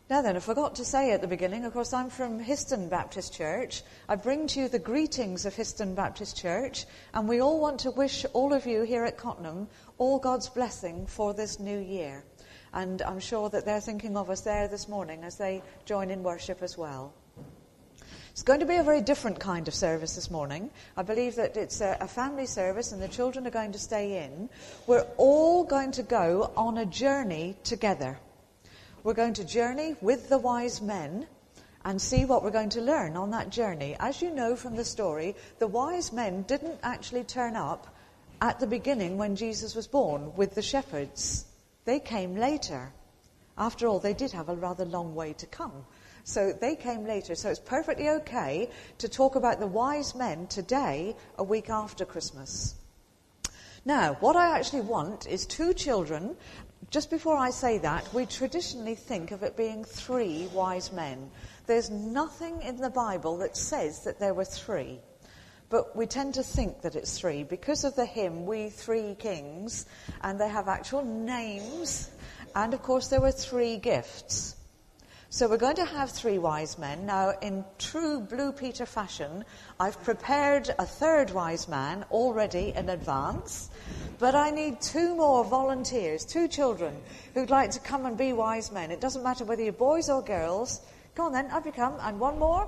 Now then, I forgot to say at the beginning, of course, I'm from Histon Baptist Church. I bring to you the greetings of Histon Baptist Church, and we all want to wish all of you here at Cottenham all God's blessing for this new year. And I'm sure that they're thinking of us there this morning as they join in worship as well. It's going to be a very different kind of service this morning. I believe that it's a family service and the children are going to stay in. We're all going to go on a journey together. We're going to journey with the wise men and see what we're going to learn on that journey. As you know from the story, the wise men didn't actually turn up at the beginning when Jesus was born with the shepherds. They came later. After all, they did have a rather long way to come. So they came later. So it's perfectly okay to talk about the wise men today, a week after Christmas. Now, what I actually want is 2 children. Just before I say that, we traditionally think of it being 3 wise men. There's nothing in the Bible that says that there were 3. But we tend to think that it's 3 because of the hymn, We Three Kings, and they have actual names. And, of course, there were 3 gifts. So we're going to have 3 wise men. Now, in true Blue Peter fashion, I've prepared a 3rd wise man already in advance. But I need 2 more volunteers, 2 children who'd like to come and be wise men. It doesn't matter whether you're boys or girls. Come on then, up you come. And 1 more.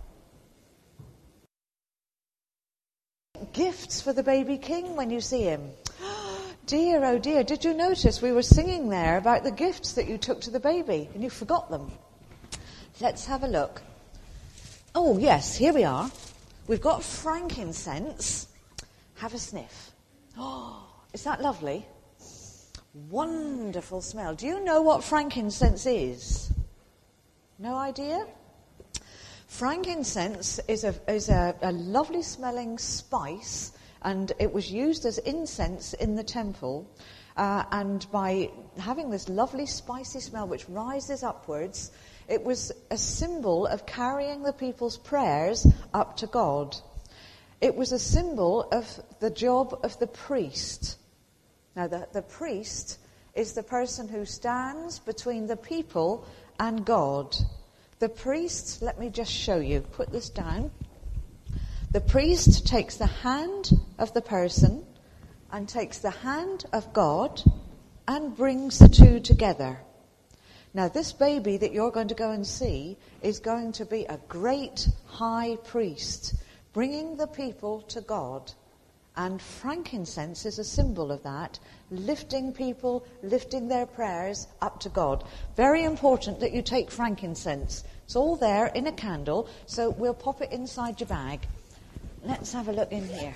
Gifts for the baby king when you see him. Dear, oh dear, did you notice we were singing there about the gifts that you took to the baby and you forgot them? Let's have a look. Oh, yes, here we are. We've got frankincense. Have a sniff. Oh, is that lovely? Wonderful smell. Do you know what frankincense is? No idea? Frankincense is a lovely smelling spice, and it was used as incense in the temple. And by having this lovely spicy smell which rises upwards, it was a symbol of carrying the people's prayers up to God. It was a symbol of the job of the priest. Now, the priest is the person who stands between the people and God. The priest, let me just show you, put this down. The priest takes the hand of the person and takes the hand of God and brings the 2 together. Now, this baby that you're going to go and see is going to be a great high priest, bringing the people to God. And frankincense is a symbol of that, lifting people, lifting their prayers up to God. Very important that you take frankincense. It's all there in a candle, so we'll pop it inside your bag. Let's have a look in here.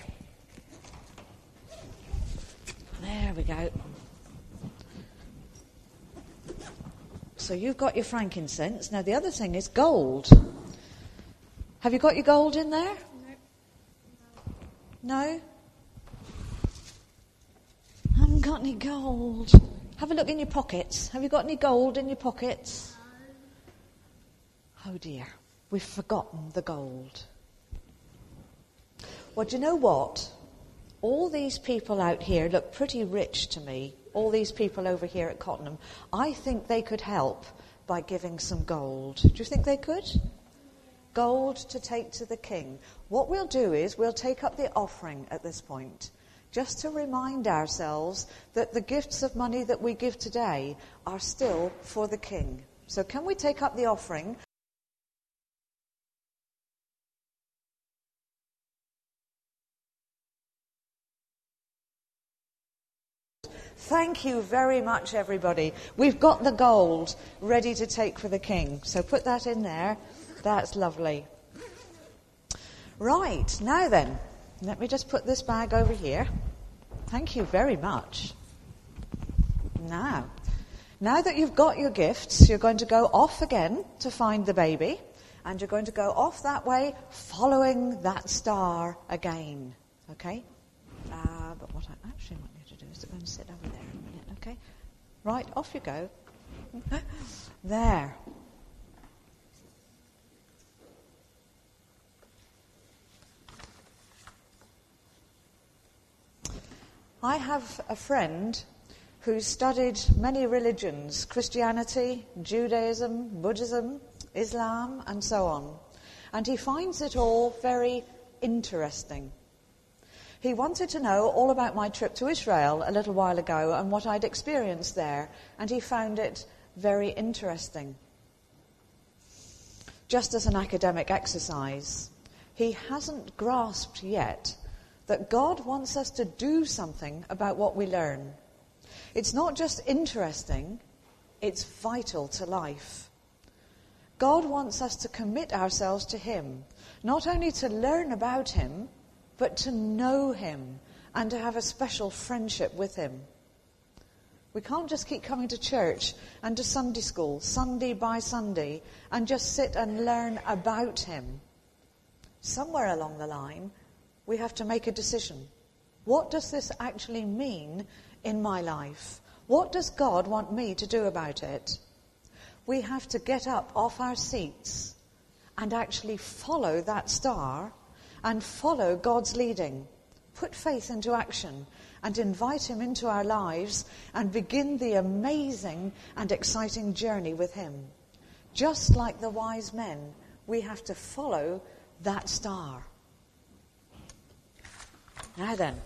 There we go. So you've got your frankincense. Now the other thing is gold. Have you got your gold in there? No? I haven't got any gold. Have a look in your pockets. Have you got any gold in your pockets? Oh dear, we've forgotten the gold. Well, do you know what? All these people out here look pretty rich to me. All these people over here at Cottenham. I think they could help by giving some gold. Do you think they could? Gold to take to the king. What we'll do is we'll take up the offering at this point, just to remind ourselves that the gifts of money that we give today are still for the king. So can we take up the offering? Thank you very much, everybody. We've got the gold ready to take for the king. So put that in there. That's lovely. Right, now then, let me just put this bag over here. Thank you very much. Now that you've got your gifts, you're going to go off again to find the baby. And you're going to go off that way, following that star again. Okay? But what I actually want you to do is to go and sit over there a minute, okay? Right, off you go. There. I have a friend who studied many religions, Christianity, Judaism, Buddhism, Islam, and so on. And he finds it all very interesting. He wanted to know all about my trip to Israel a little while ago and what I'd experienced there, and he found it very interesting. Just as an academic exercise, he hasn't grasped yet that God wants us to do something about what we learn. It's not just interesting, it's vital to life. God wants us to commit ourselves to him, not only to learn about him, but to know him and to have a special friendship with him. We can't just keep coming to church and to Sunday school, Sunday by Sunday, and just sit and learn about him. Somewhere along the line, we have to make a decision. What does this actually mean in my life? What does God want me to do about it? We have to get up off our seats and actually follow that star and follow God's leading. Put faith into action and invite him into our lives and begin the amazing and exciting journey with him. Just like the wise men, we have to follow that star. Now then,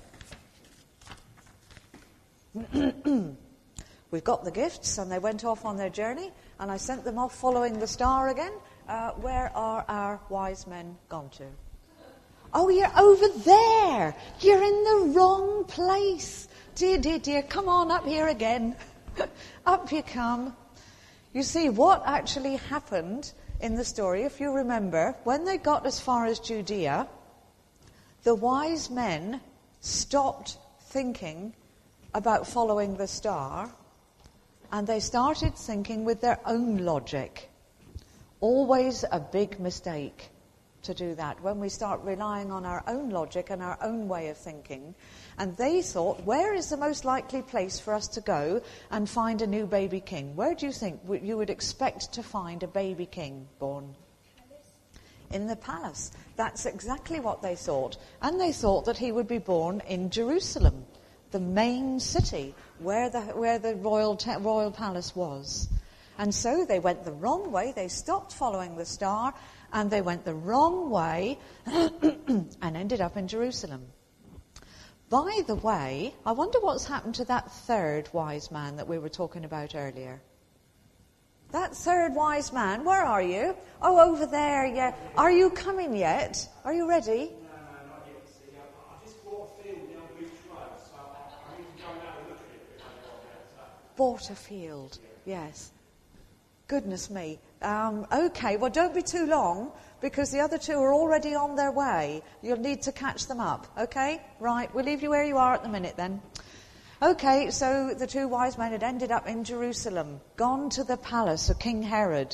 we've got the gifts and they went off on their journey and I sent them off following the star again. Where are our wise men gone to? Oh, you're over there. You're in the wrong place. Dear, dear, dear, come on up here again. Up you come. You see, what actually happened in the story, if you remember, when they got as far as Judea, the wise men stopped thinking about following the star, and they started thinking with their own logic. Always a big mistake to do that, when we start relying on our own logic and our own way of thinking. And they thought, where is the most likely place for us to go and find a new baby king? Where do you think you would expect to find a baby king born? In the palace. That's exactly what they thought. And they thought that he would be born in Jerusalem, the main city where the royal palace was. And so they went the wrong way. They stopped following the star and they went the wrong way and ended up in Jerusalem. By the way, I wonder what's happened to that third wise man that we were talking about earlier. That third wise man, where are you? Oh, over there, yeah. Are you coming yet? Are you ready? No, not yet. See, I just bought a field down Bridge Road, so I need to go and have a look at it. Bought a field, yes. Goodness me. Okay, well, don't be too long, because the other two are already on their way. You'll need to catch them up, okay? Right, we'll leave you where you are at the minute then. Okay, so the two wise men had ended up in Jerusalem, gone to the palace of King Herod.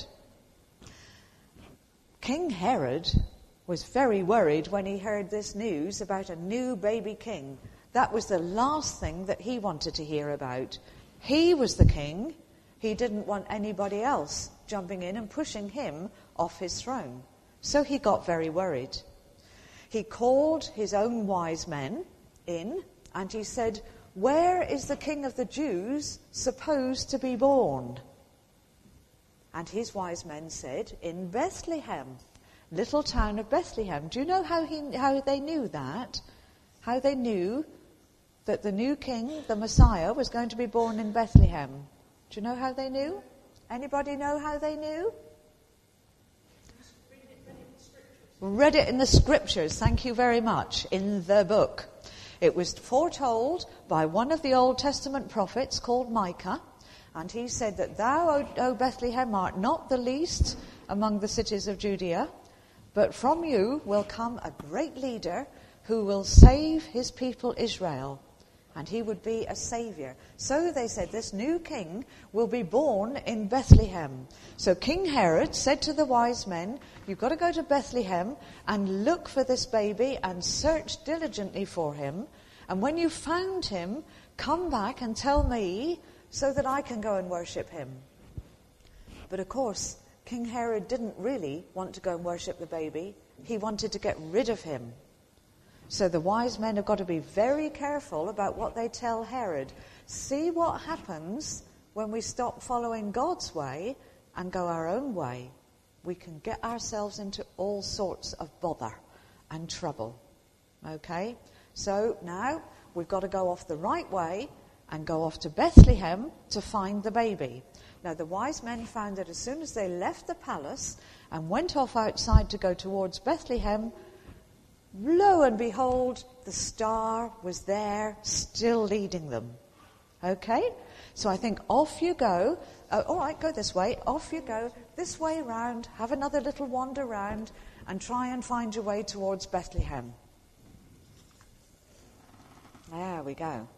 King Herod was very worried when he heard this news about a new baby king. That was the last thing that he wanted to hear about. He was the king. He didn't want anybody else jumping in and pushing him off his throne. So he got very worried. He called his own wise men in and he said, "Where is the king of the Jews supposed to be born?" And his wise men said, "In Bethlehem, little town of Bethlehem." Do you know how they knew that? How they knew that the new king, the Messiah, was going to be born in Bethlehem? Do you know how they knew? Anybody know how they knew? Read it in the scriptures. Thank you very much. In the book. It was foretold by one of the Old Testament prophets called Micah, and he said that thou, O Bethlehem, art not the least among the cities of Judea, but from you will come a great leader who will save his people Israel. And he would be a saviour. So they said this new king will be born in Bethlehem. So King Herod said to the wise men, "You've got to go to Bethlehem and look for this baby and search diligently for him. And when you found him, come back and tell me so that I can go and worship him." But of course, King Herod didn't really want to go and worship the baby. He wanted to get rid of him. So the wise men have got to be very careful about what they tell Herod. See what happens when we stop following God's way and go our own way. We can get ourselves into all sorts of bother and trouble. Okay? So now we've got to go off the right way and go off to Bethlehem to find the baby. Now the wise men found that as soon as they left the palace and went off outside to go towards Bethlehem, lo and behold, the star was there, still leading them. Okay? So I think off you go. All right, go this way. Off you go. This way round. Have another little wander round and try and find your way towards Bethlehem. There we go.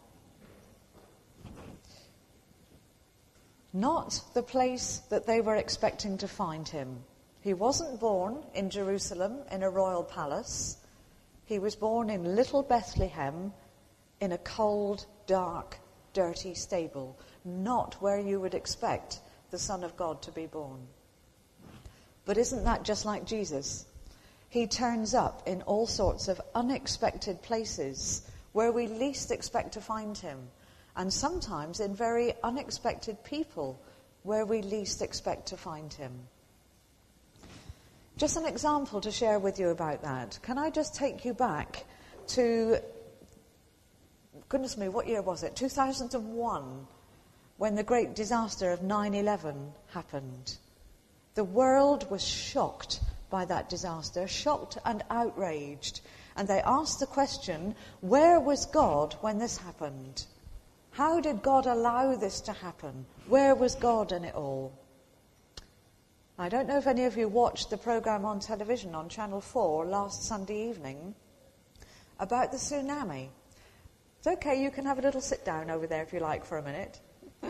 Not the place that they were expecting to find him. He wasn't born in Jerusalem in a royal palace. He was born in little Bethlehem in a cold, dark, dirty stable. Not where you would expect the Son of God to be born. But isn't that just like Jesus? He turns up in all sorts of unexpected places where we least expect to find him. And sometimes in very unexpected people where we least expect to find him. Just an example to share with you about that. Can I just take you back to, goodness me, what year was it? 2001, when the great disaster of 9/11 happened. The world was shocked by that disaster, shocked and outraged. And they asked the question, where was God when this happened? How did God allow this to happen? Where was God in it all? I don't know if any of you watched the programme on television on Channel 4 last Sunday evening about the tsunami. It's okay, you can have a little sit down over there if you like for a minute.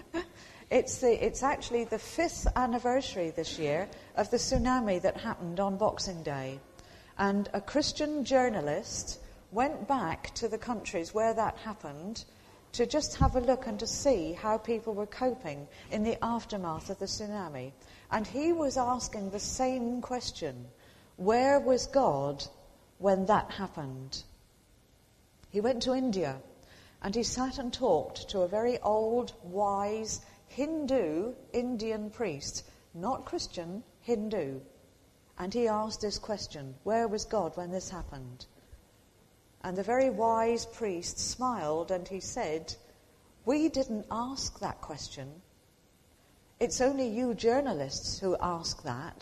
It's actually the 5th anniversary this year of the tsunami that happened on Boxing Day. And a Christian journalist went back to the countries where that happened to just have a look and to see how people were coping in the aftermath of the tsunami. And he was asking the same question. Where was God when that happened? He went to India and he sat and talked to a very old, wise Hindu Indian priest, not Christian, Hindu. And he asked this question, where was God when this happened? And the very wise priest smiled and he said, we didn't ask that question. It's only you journalists who ask that.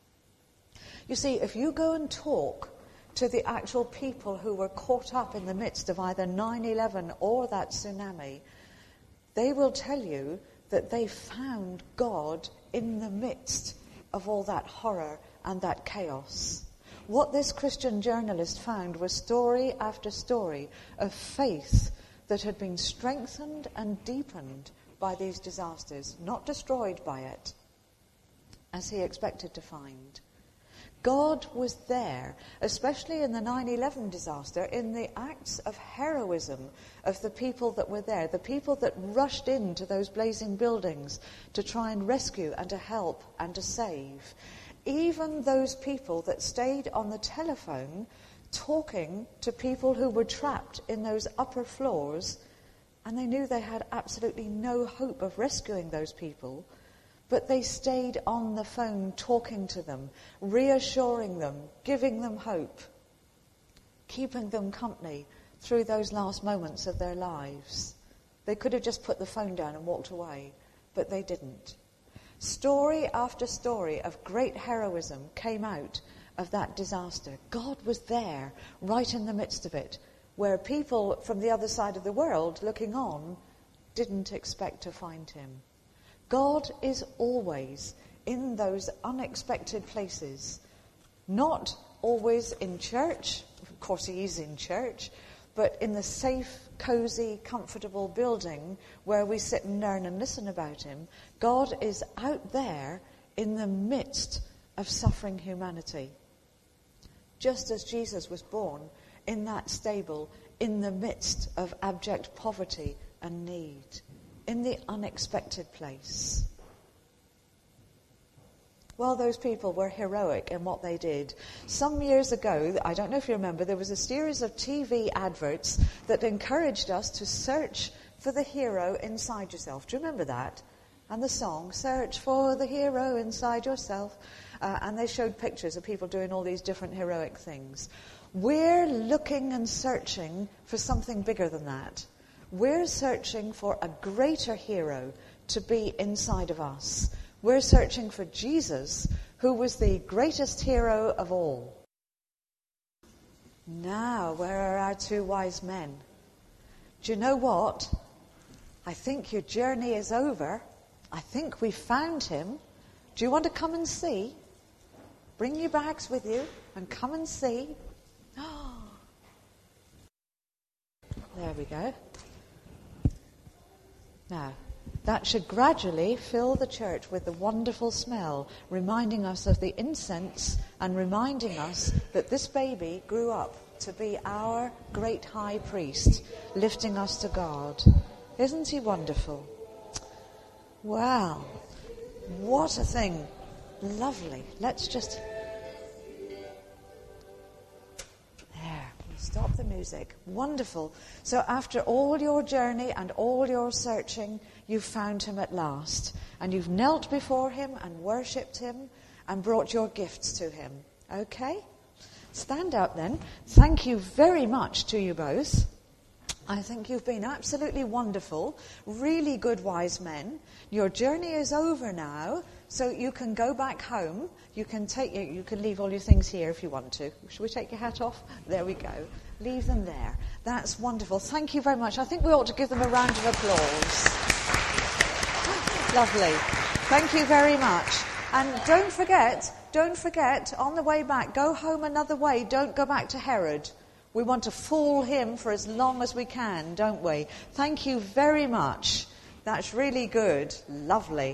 You see, if you go and talk to the actual people who were caught up in the midst of either 9/11 or that tsunami, they will tell you that they found God in the midst of all that horror and that chaos. What this Christian journalist found was story after story of faith that had been strengthened and deepened by these disasters, not destroyed by it, as he expected to find. God was there, especially in the 9/11 disaster, in the acts of heroism of the people that were there, the people that rushed into those blazing buildings to try and rescue and to help and to save. Even those people that stayed on the telephone talking to people who were trapped in those upper floors, and they knew they had absolutely no hope of rescuing those people, but they stayed on the phone talking to them, reassuring them, giving them hope, keeping them company through those last moments of their lives. They could have just put the phone down and walked away, but they didn't. Story after story of great heroism came out of that disaster. God was there, right in the midst of it, where people from the other side of the world looking on didn't expect to find him. God is always in those unexpected places, not always in church. Of course he is in church, but in the safe, cosy, comfortable building where we sit and learn and listen about him. God is out there in the midst of suffering humanity. Just as Jesus was born in that stable, in the midst of abject poverty and need, in the unexpected place. Well, those people were heroic in what they did. Some years ago, I don't know if you remember, there was a series of TV adverts that encouraged us to search for the hero inside yourself. Do you remember that? And the song, Search for the Hero Inside Yourself. And they showed pictures of people doing all these different heroic things. We're looking and searching for something bigger than that. We're searching for a greater hero to be inside of us. We're searching for Jesus, who was the greatest hero of all. Now, where are our two wise men? Do you know what? I think your journey is over. I think we found him. Do you want to come and see? Bring your bags with you and come and see. Oh. There we go. Now, that should gradually fill the church with the wonderful smell, reminding us of the incense and reminding us that this baby grew up to be our great high priest, lifting us to God. Isn't he wonderful? Wow, what a thing. Lovely. Let's just... There, we'll stop the music. Wonderful. So after all your journey and all your searching, you've found him at last. And you've knelt before him and worshipped him and brought your gifts to him. Okay? Stand up then. Thank you very much to you both. I think you've been absolutely wonderful, really good wise men. Your journey is over now, so you can go back home. You can leave all your things here if you want to. Shall we take your hat off? There we go. Leave them there. That's wonderful. Thank you very much. I think we ought to give them a round of applause. Lovely. Thank you very much. And don't forget, on the way back, go home another way. Don't go back to Herod. We want to fool him for as long as we can, don't we? Thank you very much. That's really good. Lovely.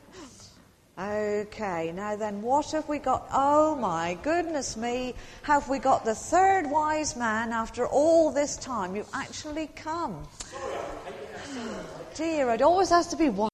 Okay, now then, what have we got? Oh my goodness me. Have we got the third wise man after all this time? You've actually come. Dear, it always has to be one.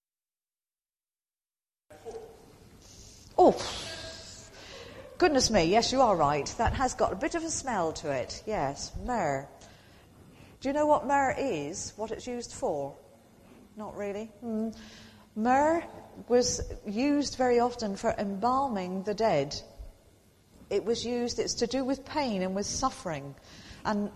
Oh, goodness me, yes, you are right. That has got a bit of a smell to it. Yes, myrrh. Do you know what myrrh is? What it's used for? Not really. Myrrh was used very often for embalming the dead. It's to do with pain and with suffering. And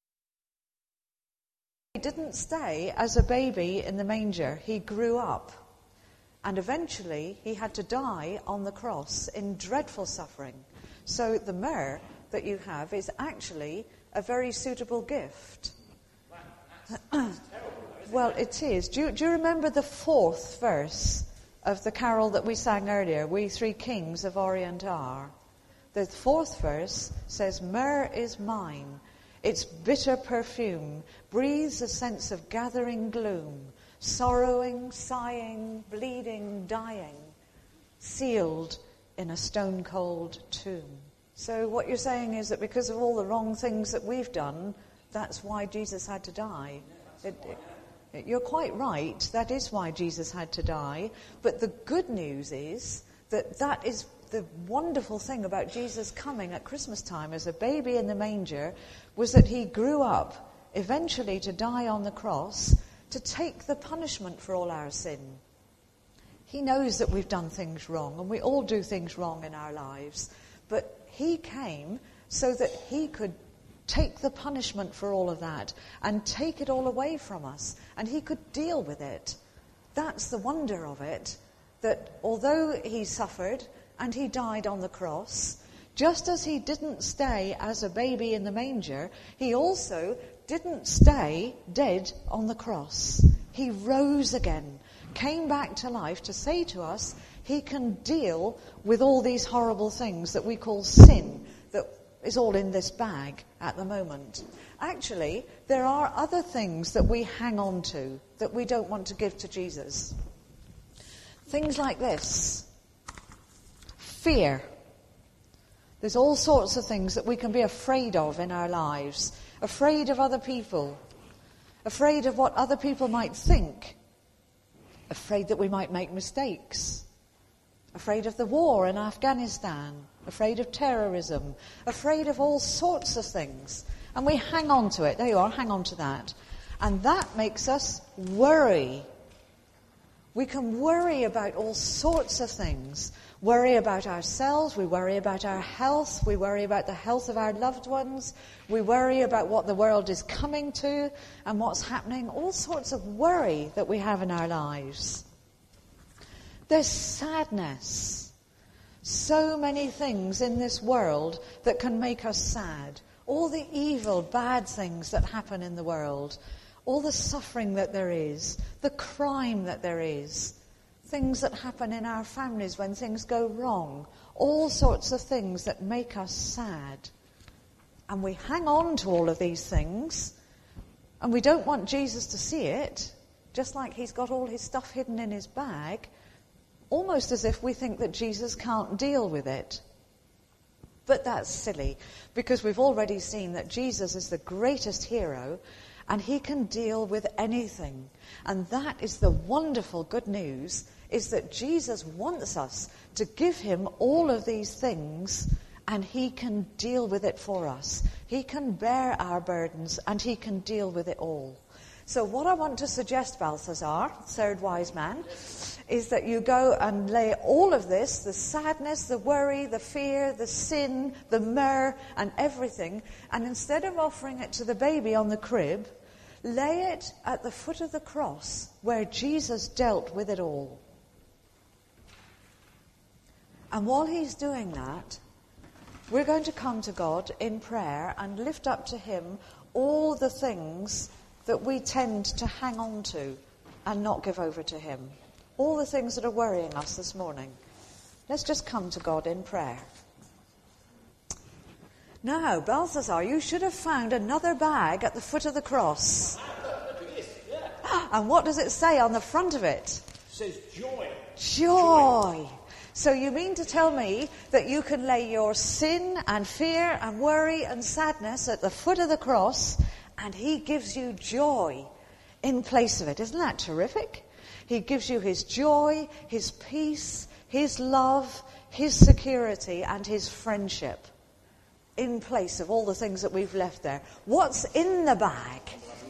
he didn't stay as a baby in the manger. He grew up. And eventually he had to die on the cross in dreadful suffering. So the myrrh that you have is actually a very suitable gift. Well, it is. Do you remember the fourth verse of the carol that we sang earlier, We Three Kings of Orient Are? The fourth verse says, Myrrh is mine. Its bitter perfume breathes a sense of gathering gloom, sorrowing, sighing, bleeding, dying, sealed in a stone-cold tomb. So what you're saying is that because of all the wrong things that we've done, that's why Jesus had to die. You're quite right. That is why Jesus had to die. But the good news is that is the wonderful thing about Jesus coming at Christmas time as a baby in the manger, was that he grew up eventually to die on the cross to take the punishment for all our sin. He knows that we've done things wrong, and we all do things wrong in our lives. But he came so that he could take the punishment for all of that and take it all away from us, and he could deal with it. That's the wonder of it, that although he suffered and he died on the cross, just as he didn't stay as a baby in the manger, he also didn't stay dead on the cross. He rose again, came back to life to say to us he can deal with all these horrible things that we call sin, that is all in this bag at the moment. Actually, there are other things that we hang on to that we don't want to give to Jesus. Things like this. Fear. There's all sorts of things that we can be afraid of in our lives. Afraid of other people. Afraid of what other people might think. Afraid that we might make mistakes. Afraid of the war in Afghanistan, afraid of terrorism, afraid of all sorts of things. And we hang on to it. There you are, hang on to that. And that makes us worry. We can worry about all sorts of things. Worry about ourselves, we worry about our health, we worry about the health of our loved ones, we worry about what the world is coming to and what's happening, all sorts of worry that we have in our lives. There's sadness. So many things in this world that can make us sad. All the evil, bad things that happen in the world. All the suffering that there is. The crime that there is. Things that happen in our families when things go wrong. All sorts of things that make us sad. And we hang on to all of these things. And we don't want Jesus to see it. Just like he's got all his stuff hidden in his bag. Almost as if we think that Jesus can't deal with it. But that's silly, because we've already seen that Jesus is the greatest hero, and he can deal with anything. And that is the wonderful good news, is that Jesus wants us to give him all of these things, and he can deal with it for us. He can bear our burdens, and he can deal with it all. So what I want to suggest, Balthazar, third wise man, is that you go and lay all of this, the sadness, the worry, the fear, the sin, the myrrh, and everything, and instead of offering it to the baby on the crib, lay it at the foot of the cross where Jesus dealt with it all. And while he's doing that, we're going to come to God in prayer and lift up to him all the things that we tend to hang on to and not give over to him. All the things that are worrying us this morning. Let's just come to God in prayer. Now, Balthazar, you should have found another bag at the foot of the cross. And what does it say on the front of it? It says joy. Joy. So you mean to tell me that you can lay your sin and fear and worry and sadness at the foot of the cross, and he gives you joy in place of it. Isn't that terrific? He gives you his joy, his peace, his love, his security, and his friendship in place of all the things that we've left there. What's in the bag?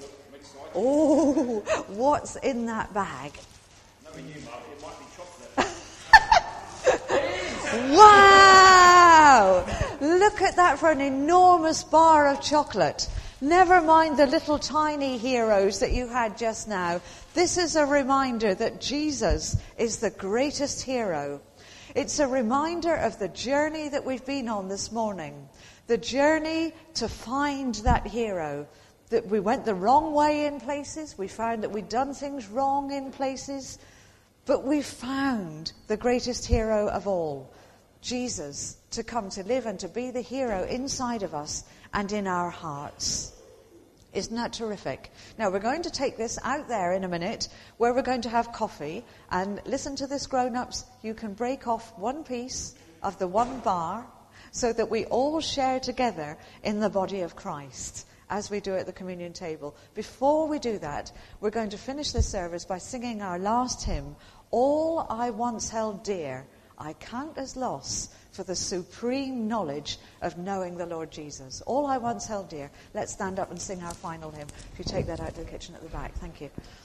Oh, what's in that bag? Knowing you, Mark, it might be chocolate. Wow! Look at that for an enormous bar of chocolate. Never mind the little tiny heroes that you had just now. This is a reminder that Jesus is the greatest hero. It's a reminder of the journey that we've been on this morning. The journey to find that hero. That we went the wrong way in places. We found that we'd done things wrong in places. But we found the greatest hero of all. Jesus, to come to live and to be the hero inside of us and in our hearts. Isn't that terrific? Now, we're going to take this out there in a minute, where we're going to have coffee. And listen to this, grown-ups. You can break off one piece of the one bar so that we all share together in the body of Christ, as we do at the communion table. Before we do that, we're going to finish this service by singing our last hymn, All I Once Held Dear, I Count as Loss, for the supreme knowledge of knowing the Lord Jesus. All I once held dear. Let's stand up and sing our final hymn. If you take that out to the kitchen at the back. Thank you.